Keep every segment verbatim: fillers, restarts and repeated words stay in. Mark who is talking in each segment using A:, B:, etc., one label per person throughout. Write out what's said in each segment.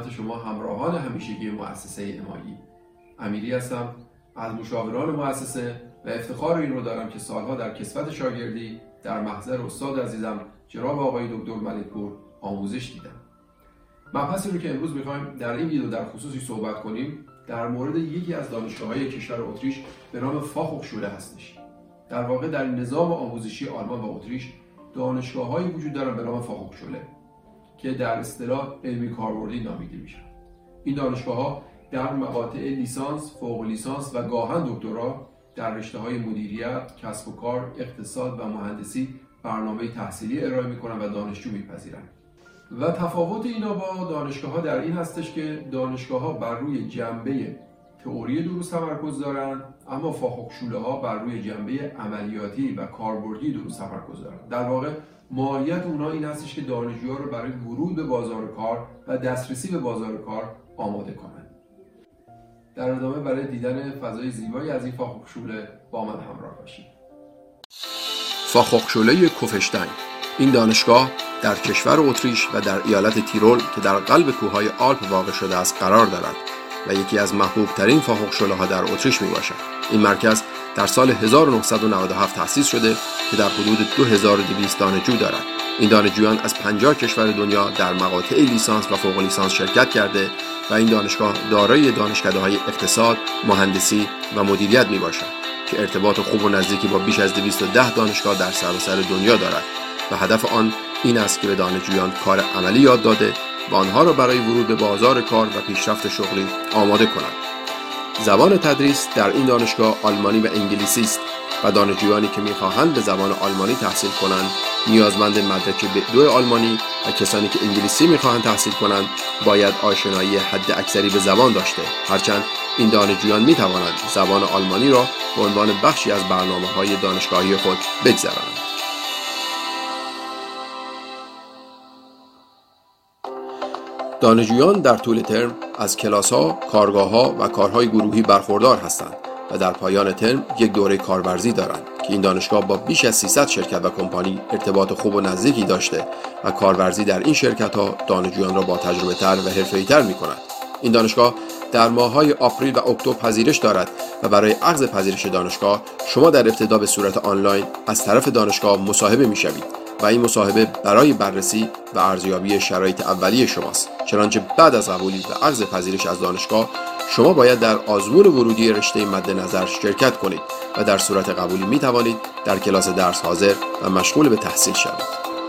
A: خدمت شما همراهان همیشگی مؤسسه امایی. امیری هستم از مشاوران مؤسسه و افتخار این رو دارم که سالها در کسوت شاگردی در محضر استاد عزیزم جناب آقای دکتر ملکپور آموزش دیدم. مبحثی رو که امروز می‌خوایم در این ویدیو در خصوصی صحبت کنیم در مورد یکی از دانشگاه‌های کشور اتریش به نام فاخوخشوله هستش. در واقع در نظام آموزشی آلمان و اتریش دانشگاه‌هایی وجود دارن به نام فاخوخشوله که در اصطلاح علمی کاربردی نامیده میشن. این دانشگاه‌ها در مقاطع لیسانس، فوق لیسانس و گاهن دکترا در رشته‌های مدیریت، کسب و کار، اقتصاد و مهندسی برنامه تحصیلی ارائه می‌کنند و دانشجو می‌پذیرند. و تفاوت اینا با دانشگاه‌ها در این هستش که دانشگاه‌ها بر روی جنبه تئوری دروس تمرکز دارند، اما فاخوخشوله‌ها بر روی جنبه عملیاتی و کاربردی دروس تمرکز دارند. در واقع ماهیت اونها این هستش که دانشجوها رو برای ورود به بازار کار و دسترسی به بازار کار آماده کنند. در ادامه برای دیدن فضای زیبایی از این فاخوخشوله با من همراه باشید.
B: فاخوخشوله کوفشتاین. این دانشگاه در کشور اتریش و در ایالت تیرول که در قلب کوههای آلپ واقع شده است قرار دارد و یکی از محبوب ترین فاخوخشوله‌ها در اتریش می باشد. این مرکز در سال هزار و نهصد و نود و هفت تأسیس شده که در حدود دو هزار و دویست دانشجو دارد. این دانشجویان از پنجاه کشور دنیا در مقاطع لیسانس و فوق لیسانس شرکت کرده و این دانشگاه دارای دانشکده‌های اقتصاد، مهندسی و مدیریت می باشد که ارتباط خوب و نزدیکی با بیش از دویست و ده دانشگاه در سراسر دنیا دارد و هدف آن این است که به دانشجویان کار عملی یاد داده و آنها را برای ورود به بازار کار و پیشرفت شغلی آماده کنند. زبان تدریس در این دانشگاه آلمانی و انگلیسی است و دانشجویانی که می‌خواهند به زبان آلمانی تحصیل کنند نیازمند مدرک بی دو آلمانی و کسانی که انگلیسی می‌خواهند تحصیل کنند باید آشنایی حد اکثری به زبان داشته، هرچند این دانشجویان می‌توانند زبان آلمانی را به عنوان بخشی از برنامه‌های دانشگاهی خود بگذرانند. دانشجویان در طول ترم از کلاس‌ها، کارگاه‌ها و کارهای گروهی برخوردار هستند و در پایان ترم یک دوره کارورزی دارند که این دانشگاه با بیش از سیصد شرکت و کمپانی ارتباط خوب و نزدیکی داشته و کارورزی در این شرکت‌ها دانشجویان را با تجربه‌تر و حرفه‌ای‌تر می‌کند. این دانشگاه در ماه‌های آپریل و اکتبر پذیرش دارد و برای اخذ پذیرش دانشگاه شما در ابتدا به صورت آنلاین از طرف دانشگاه مصاحبه می‌شوید و این مصاحبه برای بررسی و ارزیابی شرایط اولیه شماست. چنانچه بعد از قبولی و اخذ پذیرش از دانشگاه شما باید در آزمون ورودی رشته مد نظر شرکت کنید و در صورت قبولی می توانید در کلاس درس حاضر و مشغول به تحصیل شوید.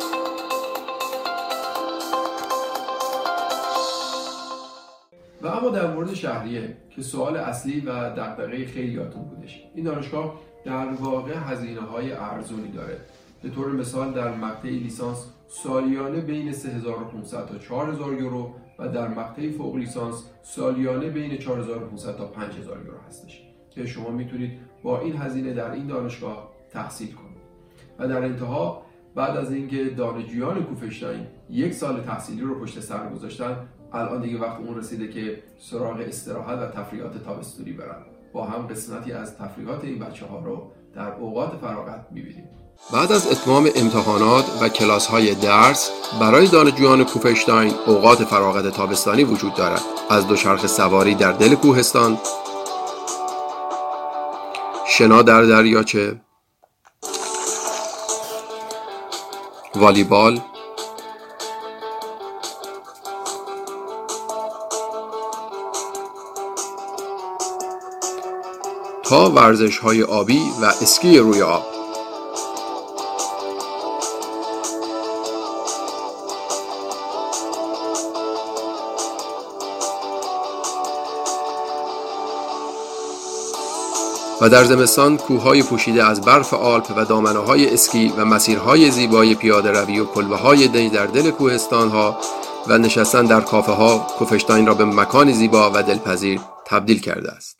A: و اما در مورد شهریه که سوال اصلی و دغدغه خیلیاتون بودش، این دانشگاه در واقع هزینه‌های ارزونی داره. به طور مثال در مقطع لیسانس سالیانه بین سه هزار و پانصد تا چهار هزار یورو و در مقطع فوق لیسانس سالیانه بین چهار هزار و پانصد تا پنج هزار یورو هستش که شما میتونید با این هزینه در این دانشگاه تحصیل کنید. و در انتها بعد از اینکه دانشجویان کوفشتاین یک سال تحصیلی رو پشت سر گذاشتن، الان دیگه وقت اون رسیده که سراغ استراحت و تفریحات تابستونی برن. با هم قسمتی از تفریحات این بچه‌ها رو در اوقات فراغت می‌بینیم.
B: بعد از اتمام امتحانات و کلاس‌های درس برای دانشجویان کوفشتاین اوقات فراغت تابستانی وجود دارد. از دوچرخه سواری در دل کوهستان، شنا در دریاچه، والیبال، تا ورزش‌های آبی و اسکی روی آب. و در زمستان کوههای پوشیده از برف آلپ و دامنه‌های اسکی و مسیرهای زیبای پیاده روی و کلبه‌های دی در دل کوهستان‌ها و نشستن در کافه‌ها کوفشتاین را به مکانی زیبا و دلپذیر تبدیل کرده است.